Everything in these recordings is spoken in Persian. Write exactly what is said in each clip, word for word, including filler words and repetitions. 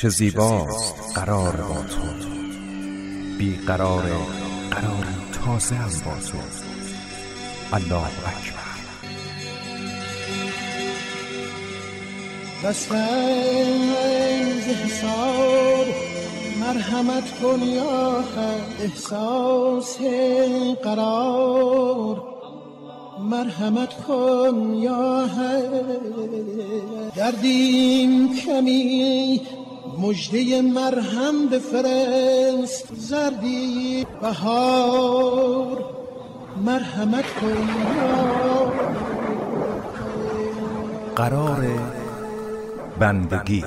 چه زیباست قرار با تو، بی قرار قراری تازه هم با تو. الله اکبر. دست‌انگیز حساب مرحمت کن یا حق، احساس قرار مرحمت کن یا حق. دردیم کمی مژده مرهم بفرست، زردی بهار مرحمت کن یا قرار بندگی.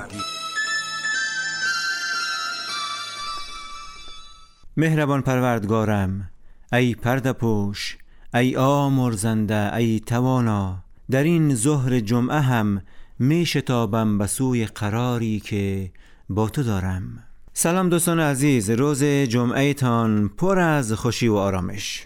مهربان پروردگارم، ای پرده پوش، ای آمرزنده، ای توانا، در این ظهر جمعه هم می شتابم به سوی قراری که با تو دارم. سلام دوستان عزیز، روز جمعه تان پر از خوشی و آرامش.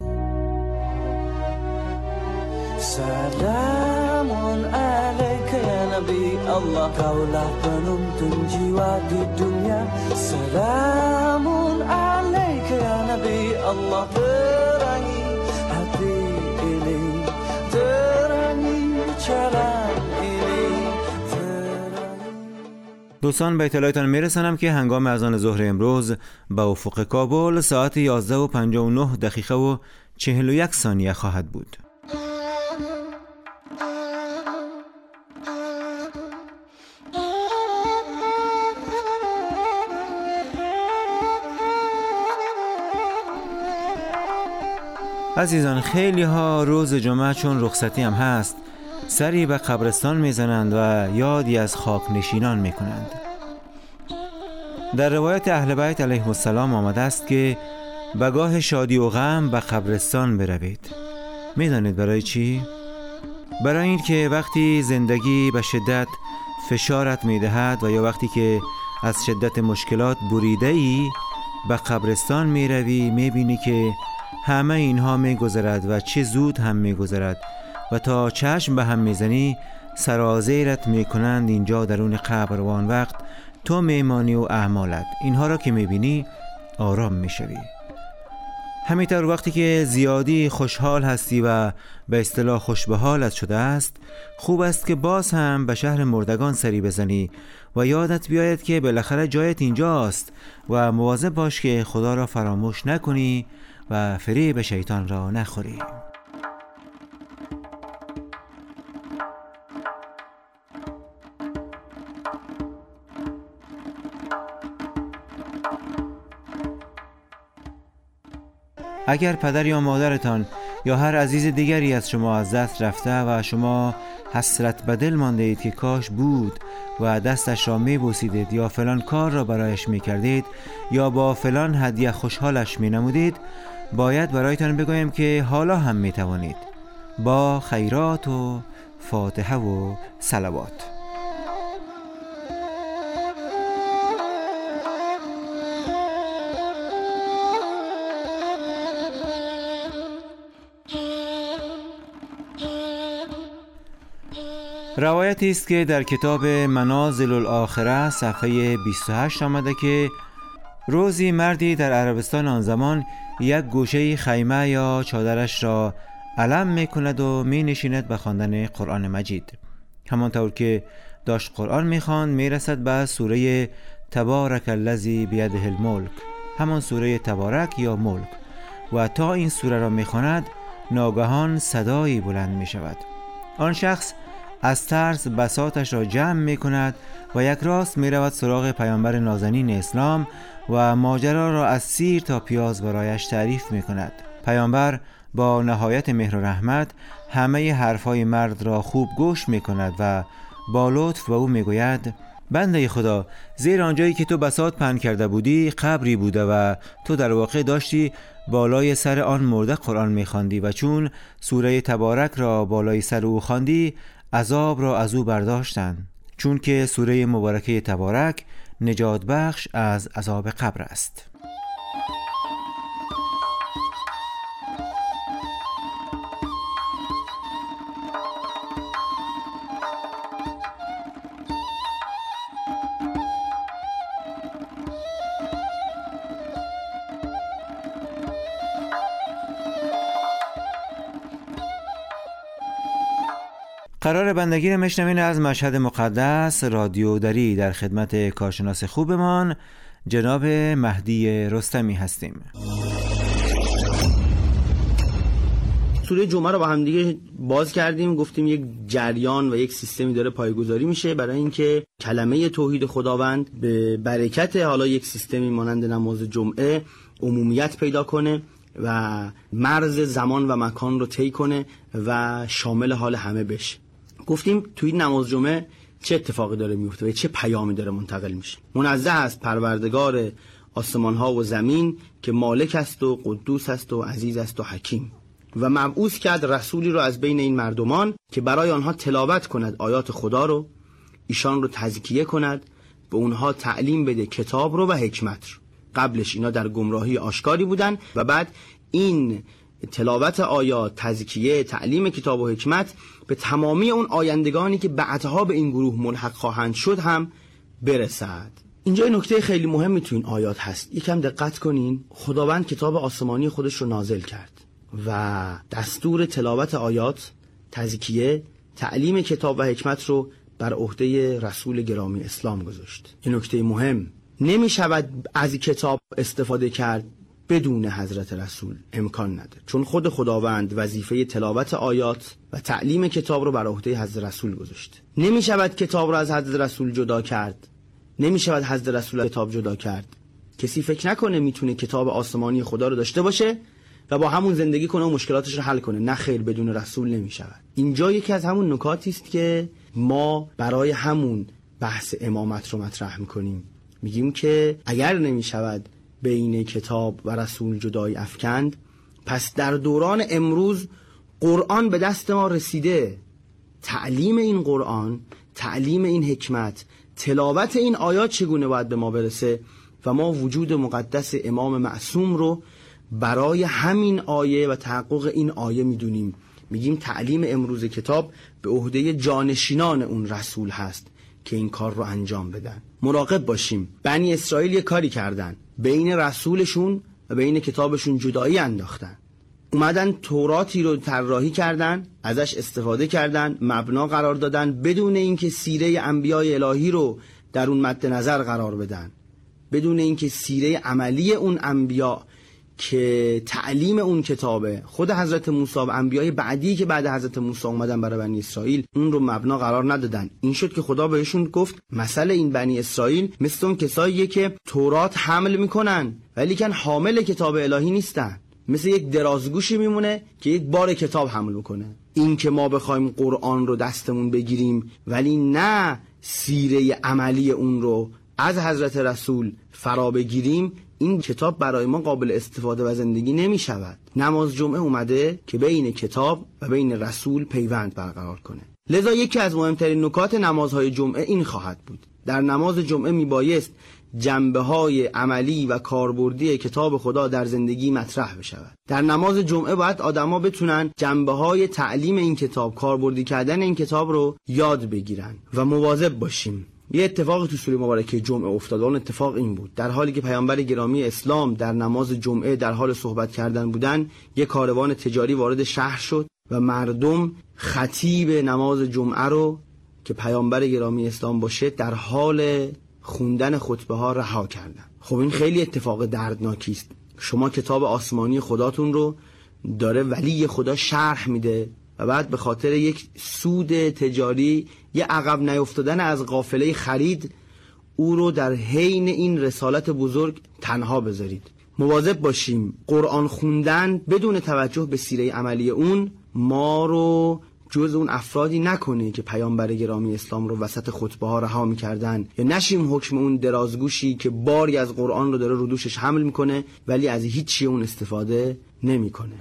سلام علیک یا نبی الله، kaulah penuntun jiwa di dunia. سلام علیک یا نبی الله، terangi hati ini, terangi jalan ini, terangi. دوستان به اطلاعتان میرسانم که هنگام اذان ظهر امروز به افق کابل ساعت یازده و پنجاه و نه دقیقه و چهل و یک ثانیه خواهد بود. عزیزان، خیلی ها روز جمعه چون رخصتی هم هست سری به قبرستان میزنند و یادی از خاک نشینان میکنند. در روایت اهل بیت علیهم السلام آمده است که به گاه شادی و غم به قبرستان بروید. میدانید برای چی؟ برای این که وقتی زندگی به شدت فشارت میدهد و یا وقتی که از شدت مشکلات بریده ای به قبرستان میروی، میبینی که همه اینها میگذرد و چه زود هم میگذرد و تا چشم به هم میزنی سرازیرت میکنند اینجا درون قبر و آن وقت تو میمانی و اعمالت. اینها را که میبینی آرام میشوی. همینطور وقتی که زیادی خوشحال هستی و به اصطلاح خوش به حالت شده است، خوب است که باز هم به شهر مردگان سری بزنی و یادت بیاید که بالاخره جایت اینجاست و مواظب باش که خدا را فراموش نکنی و فریب شیطان را نخوری. اگر پدر یا مادرتان یا هر عزیز دیگری از شما از دست رفته و شما حسرت به دل مانده اید که کاش بود و دستش را می بوسیدید یا فلان کار را برایش می کردید یا با فلان هدیه خوشحالش می نمودید، باید برایتان بگویم که حالا هم می توانید با خیرات و فاتحه و صلوات. روایتی است که در کتاب منازل الاخره صفحه بیست و هشت آمده که روزی مردی در عربستان آن زمان یک گوشه خیمه یا چادرش را علم می کند و می نشیند به خواندن قرآن مجید. همانطور که داشت قرآن می خواند می رسد به سوره تبارک الذی بیده الملک، همان سوره تبارک یا ملک، و تا این سوره را می خواند ناگهان صدایی بلند می شود. آن شخص از ترس بساطش را جمع می کند و یک راست می رود سراغ پیامبر نازنین اسلام و ماجرا را از سیر تا پیاز برایش تعریف می کند. پیامبر با نهایت مهر و رحمت همه حرفای مرد را خوب گوش می کند و با لطف به او می گوید: بنده خدا، زیر آنجایی که تو بساط پهن کرده بودی قبری بوده و تو در واقع داشتی بالای سر آن مرده قرآن می خواندی و چون سوره تبارک را بالای سر او خواندی عذاب را از او برداشتند، چون که سوره مبارکه تبارک نجات بخش از عذاب قبر است. قرار بندگی رو میشنوین از مشهد مقدس رادیو دری. در خدمت کارشناس خوبمان جناب مهدی رستمی هستیم. سوره جمعه رو با هم دیگه باز کردیم، گفتیم یک جریان و یک سیستمی داره پایه‌گذاری میشه برای اینکه کلمه توحید خداوند به برکت حالا یک سیستمی مانند نماز جمعه عمومیت پیدا کنه و مرز زمان و مکان رو طی کنه و شامل حال همه بشه. گفتیم توی نماز جمعه چه اتفاقی داره میفته و چه پیامی داره منتقل میشه. منزه است پروردگار آسمان ها و زمین که مالک است و قدوس است و عزیز است و حکیم، و مبعوث کرد رسولی رو از بین این مردمان که برای آنها تلاوت کند آیات خدا رو، ایشان رو تزکیه کند، به اونها تعلیم بده کتاب رو و حکمت رو. قبلش اینا در گمراهی آشکاری بودن و بعد این تلاوت آیات، تزکیه، تعلیم کتاب و حکمت به تمامی اون آیندگانی که بعدها به این گروه ملحق خواهند شد هم برسد. اینجا این نکته خیلی مهمی تو این آیات هست، یکم دقت کنین. خداوند کتاب آسمانی خودش رو نازل کرد و دستور تلاوت آیات، تزکیه، تعلیم کتاب و حکمت رو بر عهده رسول گرامی اسلام گذاشت. این نکته مهم، نمی شود از کتاب استفاده کرد بدون حضرت رسول، امکان نداره، چون خود خداوند وظیفه تلاوت آیات و تعلیم کتاب رو بر عهده حضرت رسول گذاشته. نمی شود کتاب رو از حضرت رسول جدا کرد، نمی شود حضرت رسول کتاب جدا کرد. کسی فکر نکنه میتونه کتاب آسمانی خدا رو داشته باشه و با همون زندگی کنه و مشکلاتش رو حل کنه. نه خیر، بدون رسول نمی شود. اینجا یکی از همون نکاتی است که ما برای همون بحث امامت رو مطرح میکنیم. میگیم که اگر نمی شود بین کتاب و رسول جدایی افکند، پس در دوران امروز قرآن به دست ما رسیده. تعلیم این قرآن، تعلیم این حکمت، تلاوت این آیات چگونه باید به ما برسه و ما وجود مقدس امام معصوم رو برای همین آیه و تحقق این آیه میدونیم. میگیم تعلیم امروز کتاب به عهده جانشینان اون رسول هست که این کار رو انجام بدن. مراقب باشیم. بنی اسرائیل یه کاری کردن، بین رسولشون و بین کتابشون جدایی انداختن. اومدن توراتی رو طراحی کردن، ازش استفاده کردن، مبنا قرار دادن، بدون اینکه سیره انبیای الهی رو در اون مد نظر قرار بدن، بدون اینکه سیره عملی اون انبیا که تعلیم اون کتابه، خود حضرت موسی و انبیای بعدی که بعد حضرت موسی اومدن برای بنی اسرائیل، اون رو مبنا قرار ندادن. این شد که خدا بهشون گفت مثل این بنی اسرائیل مثل اون کساییه که تورات حمل میکنن ولی کن حامل کتاب الهی نیستن. مثل یک درازگوشی میمونه که یک بار کتاب حمل میکنه. این که ما بخوایم قرآن رو دستمون بگیریم ولی نه سیره عملی اون رو از حضرت رسول فرا بگیریم، این کتاب برای ما قابل استفاده و زندگی نمی شود. نماز جمعه اومده که بین کتاب و بین رسول پیوند برقرار کنه. لذا یکی از مهمترین نکات نمازهای جمعه این خواهد بود. در نماز جمعه می بایست جنبه های عملی و کاربردی کتاب خدا در زندگی مطرح بشود. در نماز جمعه باید آدما بتونن جنبه های تعلیم این کتاب، کاربردی کردن این کتاب رو یاد بگیرن و مواظب باشیم. یه اتفاقی تو سوره مبارکه جمعه افتاد. اون اتفاق این بود، در حالی که پیامبر گرامی اسلام در نماز جمعه در حال صحبت کردن بودن، یک کاروان تجاری وارد شهر شد و مردم خطیب نماز جمعه رو که پیامبر گرامی اسلام باشه در حال خوندن خطبه ها رها کردن. خب این خیلی اتفاق دردناکی است. شما کتاب آسمانی خداتون رو داره ولی خدا شرح میده و بعد به خاطر یک سود تجاری، یه عقب نیفتادن از قافله خرید، او رو در حین این رسالت بزرگ تنها بذارید. مواظب باشیم قرآن خوندن بدون توجه به سیره عملی اون ما رو جز اون افرادی نکنه که پیامبر گرامی اسلام رو وسط خطبه ها رها می‌کردن، یا نشیم حکم اون درازگوشی که باری از قرآن رو داره رو دوشش حمل میکنه ولی از هیچ چیز اون استفاده نمیکنه.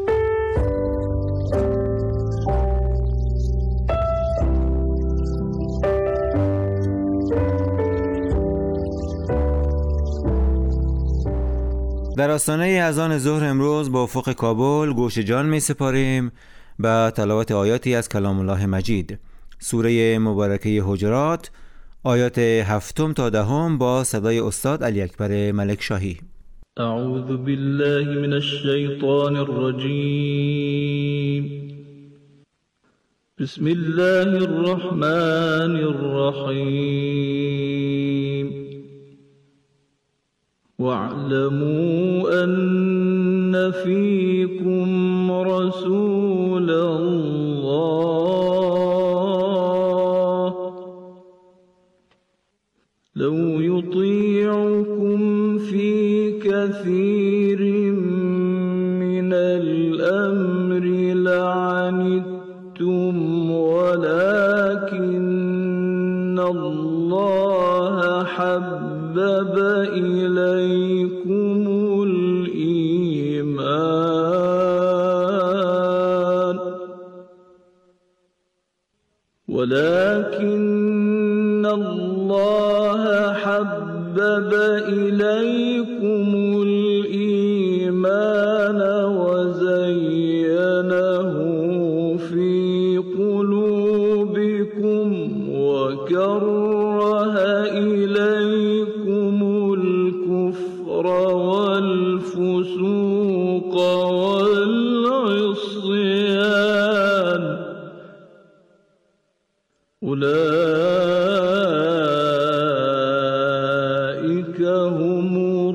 در آستانه اذان ظهر امروز با افق کابل گوش جان می سپاریم به تلاوت آیاتی از کلام الله مجید، سوره مبارکه حجرات، آیات هفتم تا دهم با صدای استاد علی اکبر ملک شاهی. اعوذ بالله من الشیطان الرجیم. بسم الله الرحمن الرحيم واعلموا أن فيكم رسول الله لو يطيعكم في كثير من الأمر لعنتم ولكن الله حبب إليكم الإيمان ولكن الله حبب إليكم الإيمان وزينه في قلوبكم وكره إليكم الكفر والفسوق والعصيان أولئك هم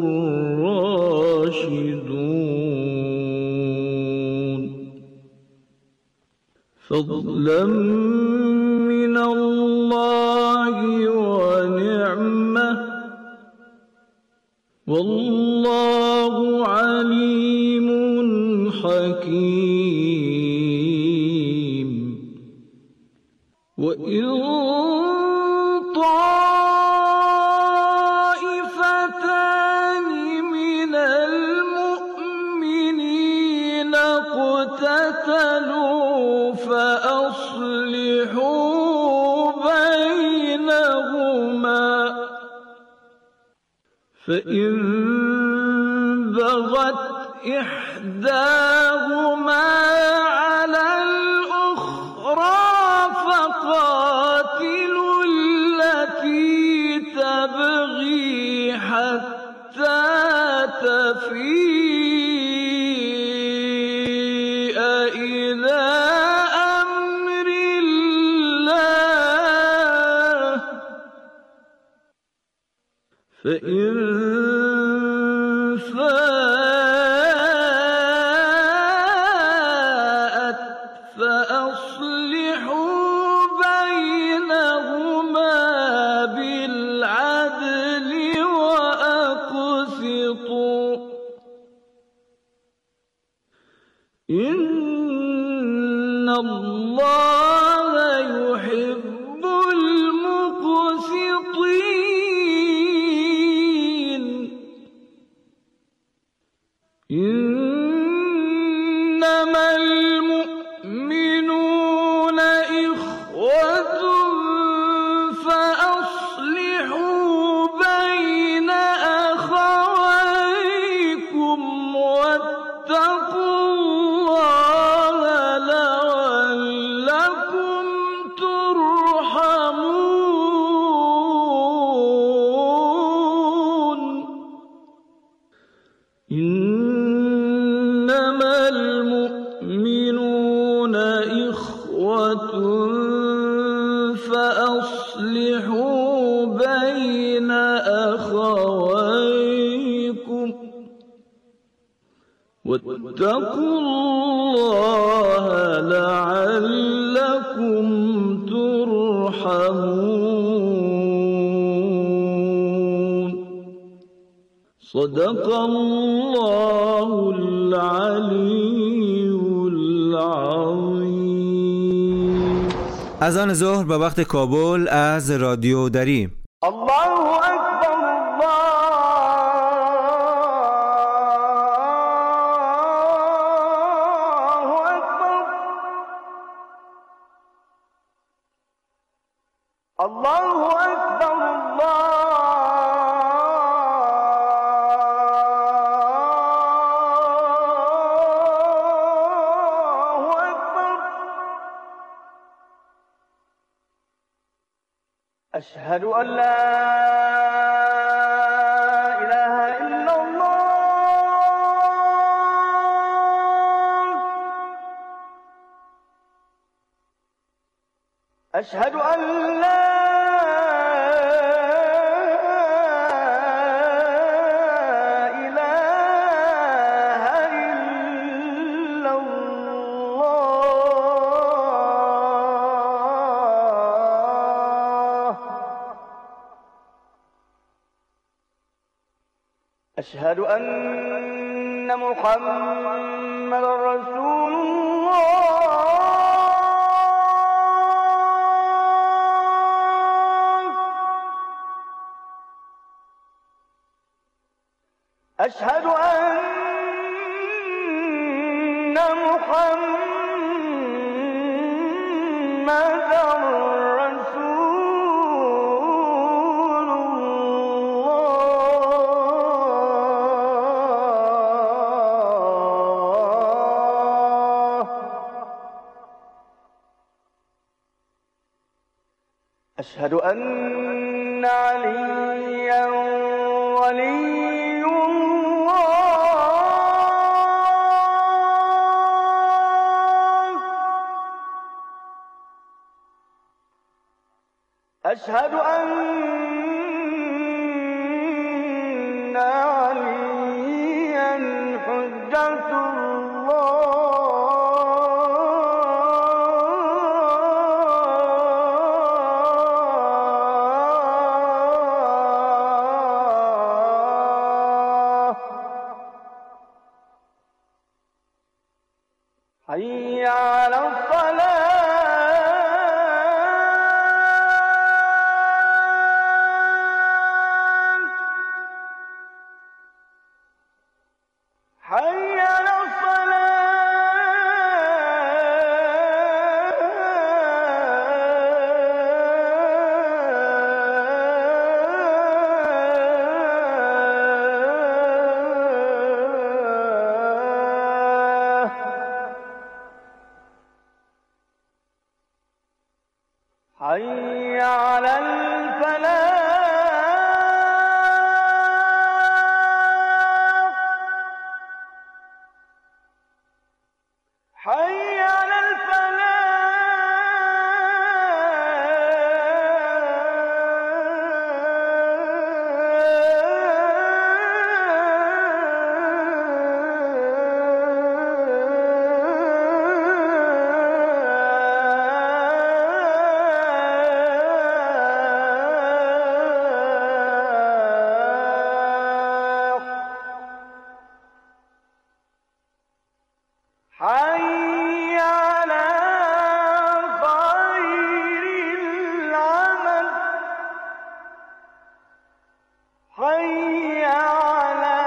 الراشدون فضلا من الله ونعمة والله عليم حكيم وإن طائفتان من المؤمنين اقتتلوا فأصلحوا بينهما فإن بغت إحداهما على الأخرى فقاتلوا التي تبغي حتى تفيء إلى أمر الله فإن فاءت فأصلحوا بينهما بالعدل وأقسطوا إن الله يحب المقسطين إنما المؤمنون إخوة فأصلحوا بين أخويكم واتقوا الله لعلكم ترحمون إنما المؤمنون إخوة فأصلحوا بين أخويكم واتقوا الله لعلكم ترحمون صدق الله العلی العظیم. از آن ظهر به وقت کابل از رادیو دری. الله اکبر الله اکبر الله اکبر أشهد أن لا إله إلا الله أشهد أن لا أشهد أن محمد رسول الله. أشهد أن محمد أشهد أن عليا ولي الله. أشهد أن عليا حجة الله. حي على الصلاة. حي على حي على الفلاح. حي على حي على خير العمل. حي على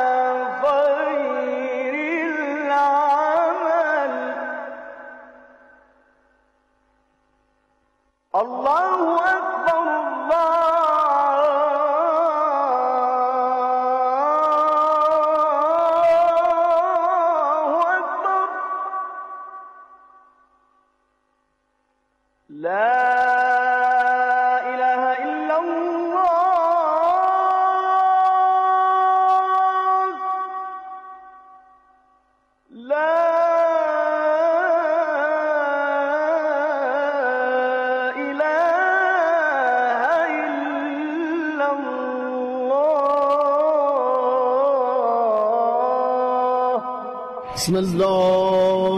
خير العمل. الله أكبر الله أكبر. لا إله إلا الله. لا إله إلا الله. بسم الله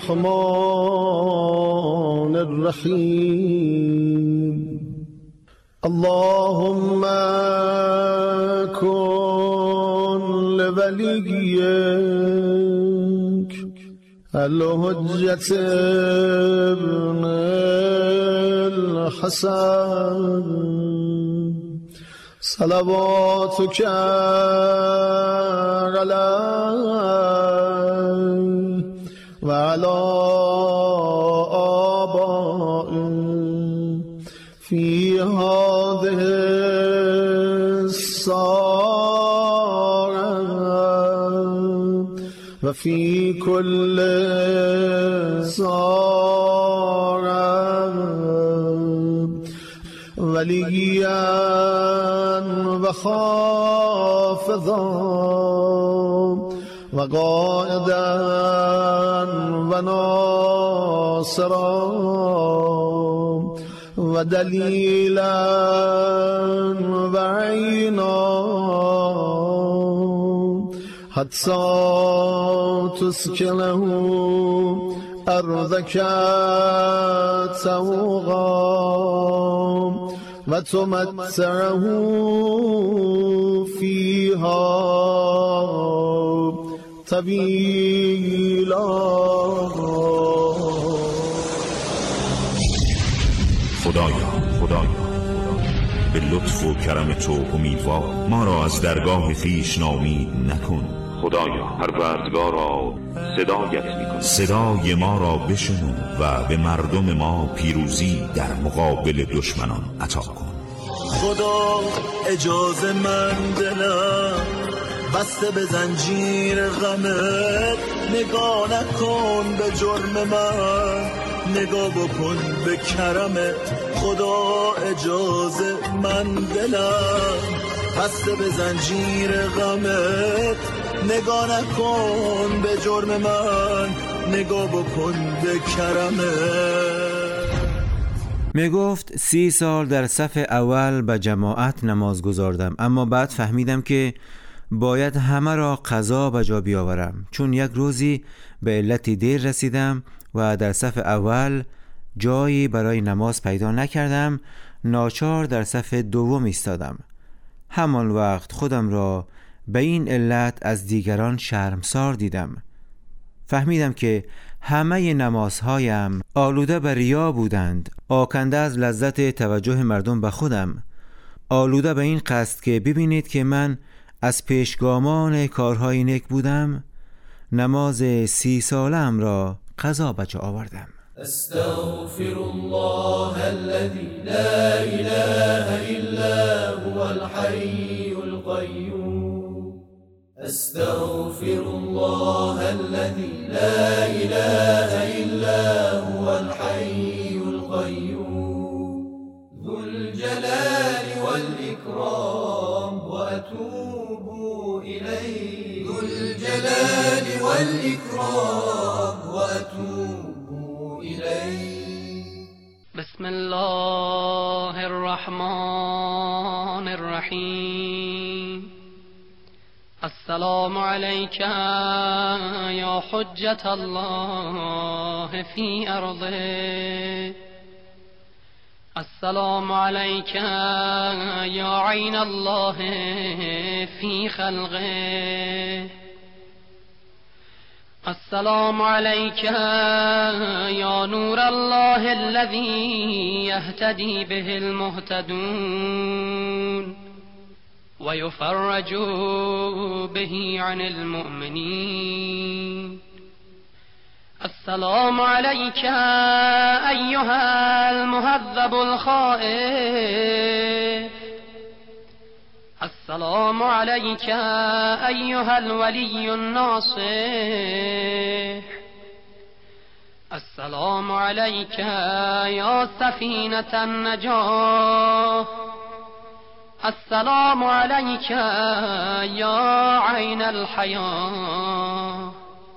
الرحمن الرحيم. اللهم كن لوليك الحجة ابن الحسن صلواتك عليه وعلى آبائه في هذه الساعة وفي كل ساعة وليا وخافضا وقائدا وناصرا و دلیلا و عینا حتی تسکنه ارضک سوقا و تمتعه فیها طویلا. خدایا خدایا به لطف و کرم تو امیدوار ما را از درگاه خویش ناامید نکن. خدایا پروردگارا صدایت می‌کنیم، صدای ما را بشنو و به مردم ما پیروزی در مقابل دشمنان عطا کن. خدا اجازه من دلم بسته به زنجیر غمت، نگاه نکن به جرم من، نگاه بکن به کرمت. خدا اجازه من دلم بسته به زنجیر غمت، نگاه نکن به جرم من، نگاه بکن به کرمت. می گفت سی سال در صف اول به جماعت نماز گذاردم، اما بعد فهمیدم که باید همه را قضا به جا بیاورم، چون یک روزی به علتی دیر رسیدم و در صف اول جایی برای نماز پیدا نکردم. ناچار در صف دوم ایستادم. همان وقت خودم را به این علت از دیگران شرمسار دیدم. فهمیدم که همه نمازهایم آلوده به ریا بودند، آکنده از لذت توجه مردم به خودم، آلوده به این قصد که ببینید که من از پیشگامان کارهای نیک بودم. نماز سی سالم را قضا بجا آوردم. استغفر الله الذي لا اله الا هو الحي القيوم. استغفر الله الذي لا اله الا هو الحي القيوم ذو الجلال والاكرام واتوب اليه. ذو الجلال والاكرام واتوب بسم الله الرحمن الرحیم. السلام علیک یا حجت الله فی ارضه. السلام علیک یا عین الله فی خلقه. السلام عليك يا نور الله الذي يهتدي به المهتدون ويفرج به عن المؤمنين. السلام عليك أيها المهذب الخائف. السلام عليك أيها الولي الناصح. السلام عليك يا سفينة النجاة. السلام عليك يا عين الحياة.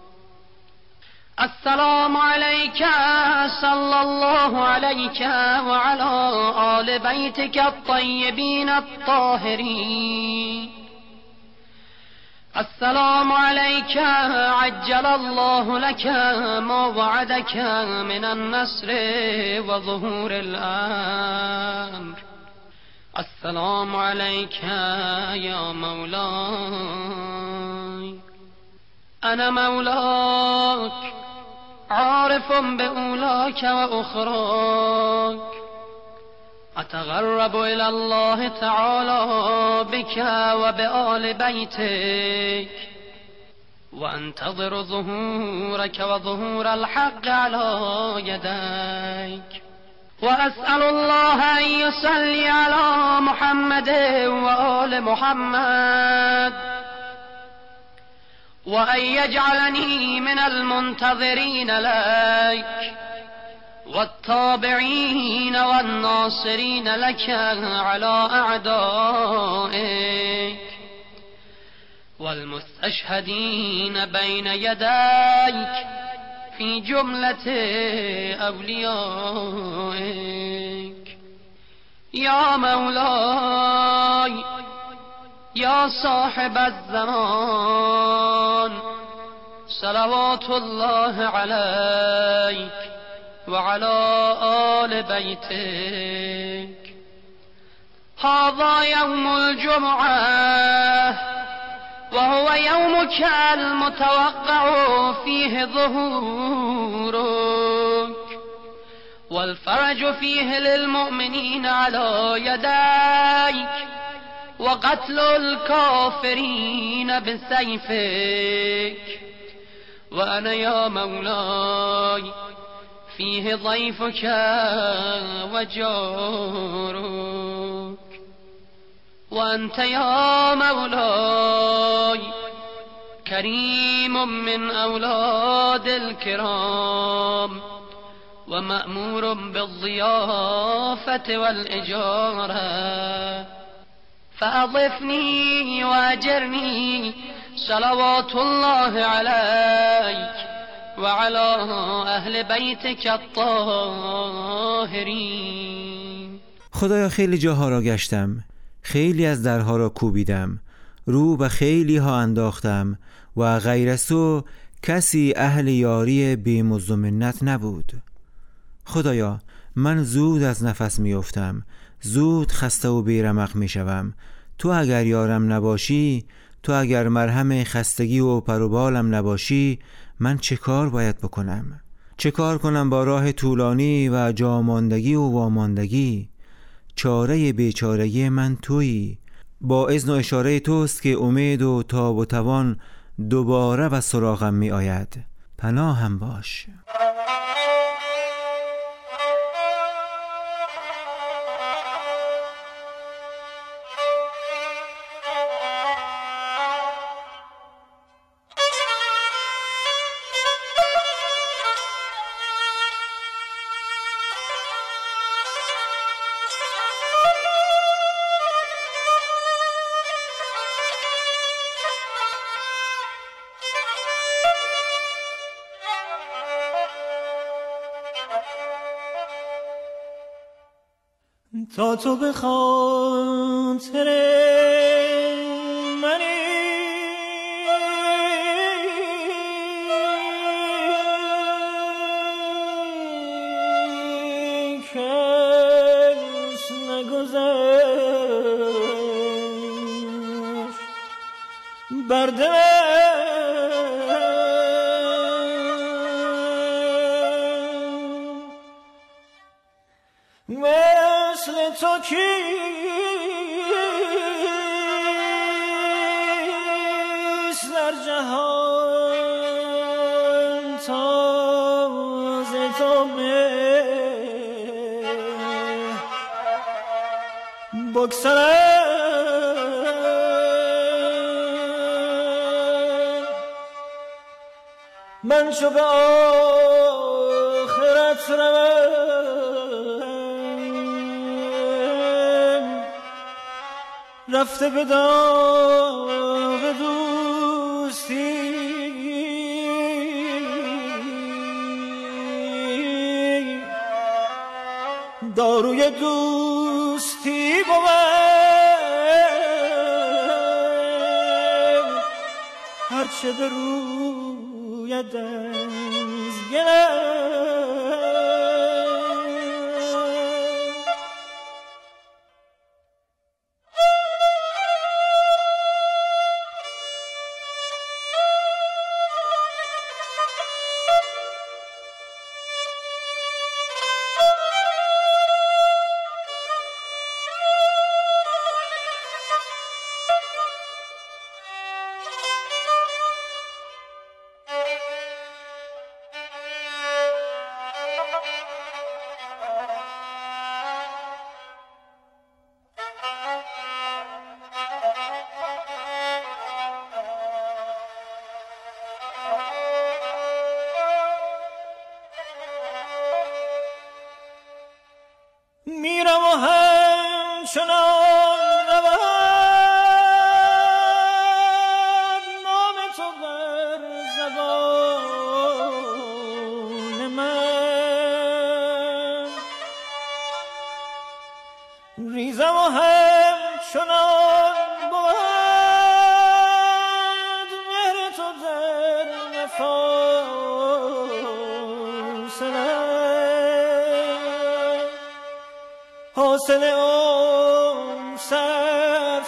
السلام عليك صلى الله عليك وعلى آل بيتك الطيبين الطاهرين. السلام عليك عجل الله لك ما وعدك من النصر وظهور الأمر. السلام عليك يا مولاي. أنا مولاك عارف بأولاك وأخراك. أتغرب إلى الله تعالى بك وبآل بيتك وأنتظر ظهورك وظهور الحق على يديك. وأسأل الله أن يصلي على محمد وآل محمد وأن يجعلني من المنتظرين لك والتابعين والناصرين لك على أعدائك والمستشهدين بين يديك في جملة أوليائك. یا مولای یا صاحب الزمان صلوات الله علیک و علی آل بیتک. هذا یوم الجمعه و هو یومک المتوقع فیه ظهورک والفرج فيه للمؤمنين على يديك وقتل الكافرين بسيفك. وأنا يا مولاي فيه ضيفك وجارك. وأنت يا مولاي كريم من أولاد الكرام و مأمور بالضیافة والإجارة فأضفني وأجرني صلوات الله عليك وعلى أهل بيتك الطاهرين. خدایا خیلی جاها را گشتم، خیلی از درها را کوبیدم، رو به خیلی ها انداختم و غیر از تو کسی اهل یاری بی‌مزد و منت نبود. خدایا من زود از نفس می افتم، زود خسته و بیرمق می شوم. تو اگر یارم نباشی، تو اگر مرهم خستگی و پروبالم نباشی، من چه کار باید بکنم؟ چه کار کنم با راه طولانی و جاماندگی و واماندگی؟ چاره بیچارگی من تویی. با اذن و اشاره توست که امید و تاب و توان دوباره و سراغم می آید. پناهم باش. تا تو به خاطر منی کس نگذشت بر دل مثل تو کیست در جهان تازه تو بگذرم من چو به آخرت روم رفته به داغ دوستی داروی دوستی بود هرچه به روی دست گلم میرم و همچنان رود نام تو بر زبان من و همچنان بود مهر تو در فاصله حاصل اون صرف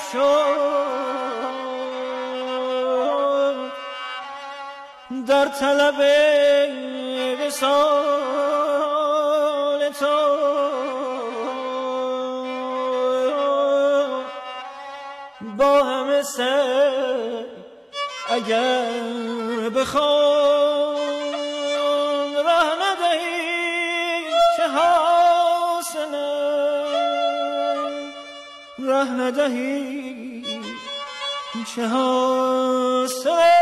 شد در طلب وصال تو با همه سر اگر بخوان راه ندهی چه حاصله راه ندهی چه حاصله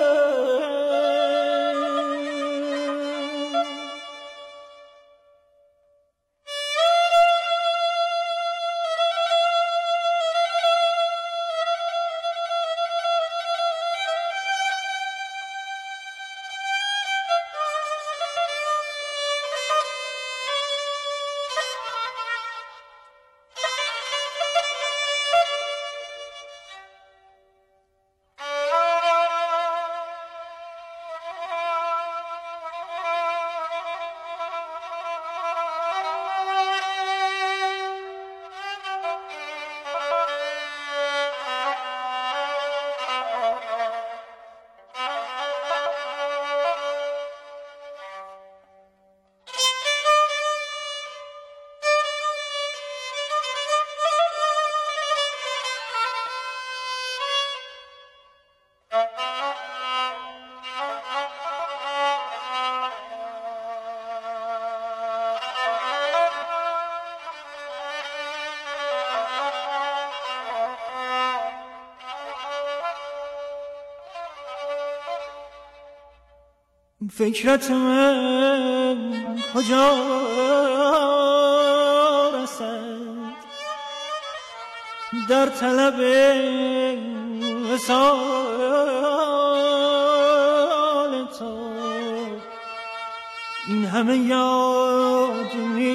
فکرت من کجا رسد در طلب وصال تو این همه یاد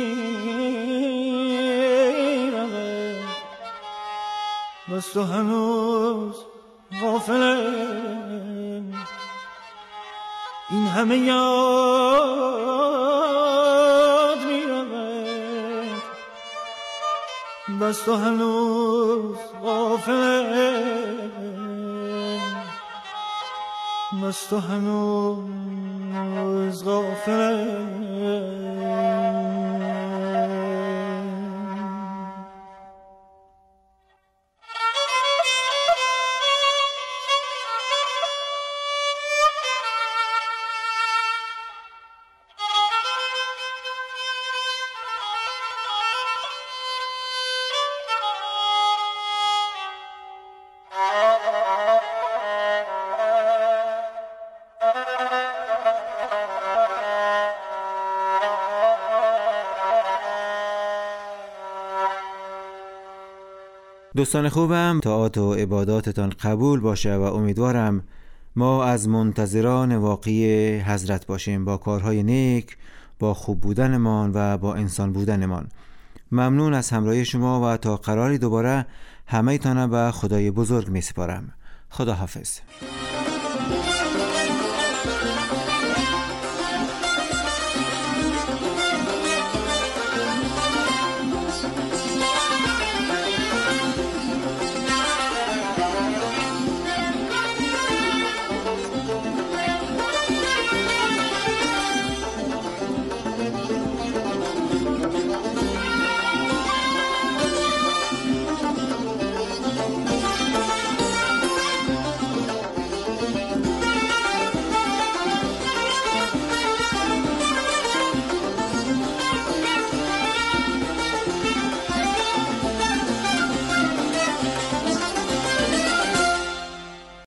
میرود بس تو هنوز غافلم این همه یاد می رود بس تو هنوز غافلم بس تو هنوز غافلم دوستان خوبم، طاعات و عباداتتان قبول باشه و امیدوارم ما از منتظران واقعی حضرت باشیم با کارهای نیک، با خوب بودنمان و با انسان بودنمان. ممنون از همراهی شما و تا قراری دوباره همه تانم به خدای بزرگ می سپارم. خدا حافظ.